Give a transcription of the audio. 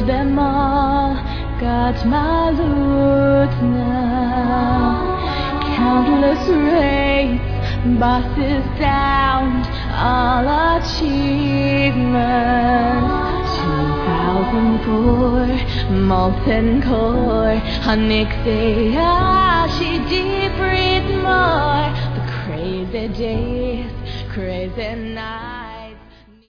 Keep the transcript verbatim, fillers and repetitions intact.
them all, got my loot now. Countless raids, bosses down, all achievements. two thousand four, molten core, Onyxia, deep breathe more. The crazy days, crazy nights.